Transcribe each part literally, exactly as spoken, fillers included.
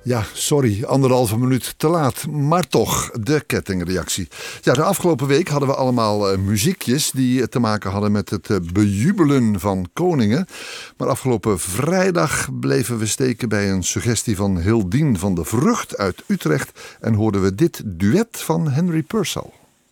Ja, sorry, anderhalve minuut te laat. Maar toch, de kettingreactie. Ja, de afgelopen week hadden we allemaal uh, muziekjes die te maken hadden met het uh, bejubelen van koningen. Maar afgelopen vrijdag bleven we steken bij een suggestie van Hildien van de Vrucht uit Utrecht. En hoorden we dit duet van Henry Purcell.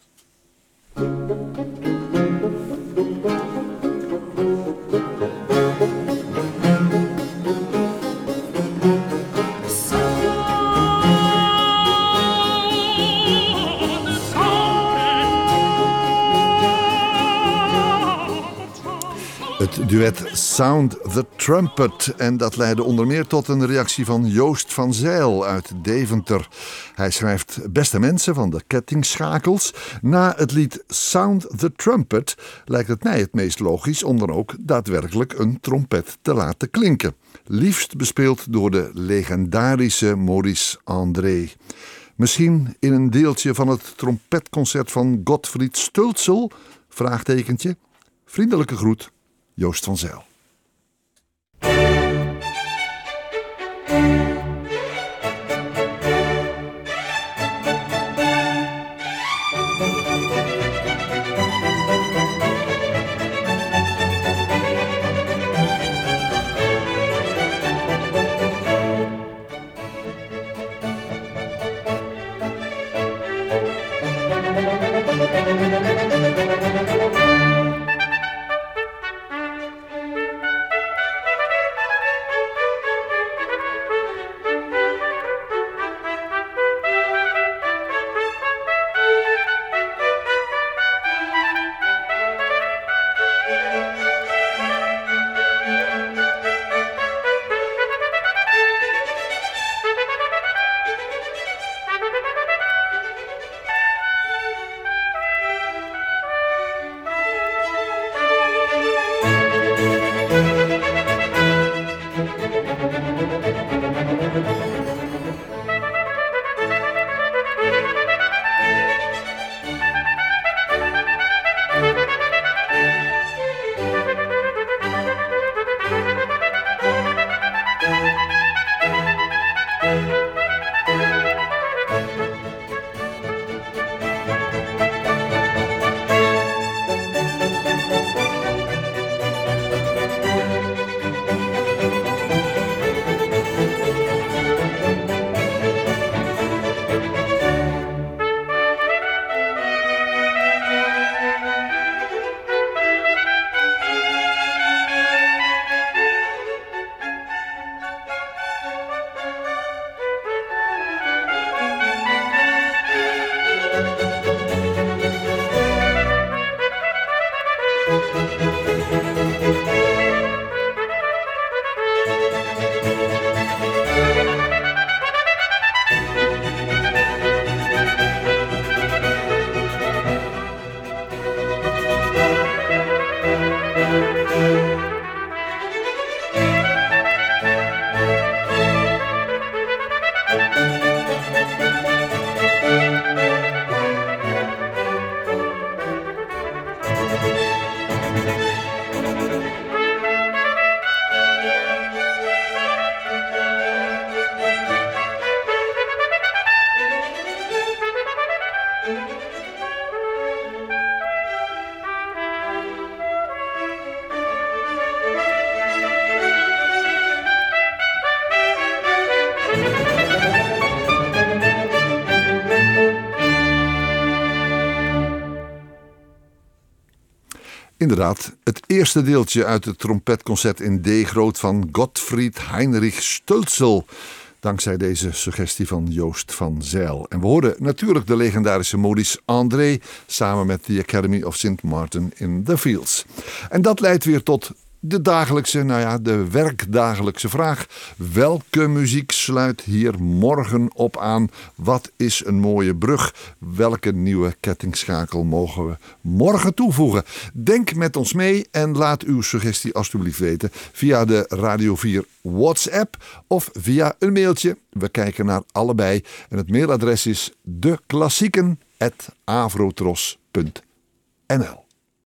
Het duet Sound the Trumpet. En dat leidde onder meer tot een reactie van Joost van Zijl uit Deventer. Hij schrijft: beste mensen van de kettingschakels. Na het lied Sound the Trumpet lijkt het mij het meest logisch om dan ook daadwerkelijk een trompet te laten klinken. Liefst bespeeld door de legendarische Maurice André. Misschien in een deeltje van het trompetconcert van Gottfried Stölzl? Vraagtekentje. Vriendelijke groet. Joost van Zijl. Inderdaad, het eerste deeltje uit het trompetconcert in D groot van Gottfried Heinrich Stölzl. Dankzij deze suggestie van Joost van Zijl. En we horen natuurlijk de legendarische Maurice André samen met de Academy of Saint Martin in the Fields. En dat leidt weer tot de dagelijkse, nou ja, de werkdagelijkse vraag. Welke muziek sluit hier morgen op aan? Wat is een mooie brug? Welke nieuwe kettingschakel mogen we morgen toevoegen? Denk met ons mee en laat uw suggestie alstublieft weten via de Radio vier WhatsApp of via een mailtje. We kijken naar allebei en het mailadres is deklassieken apenstaartje avrotros punt n l.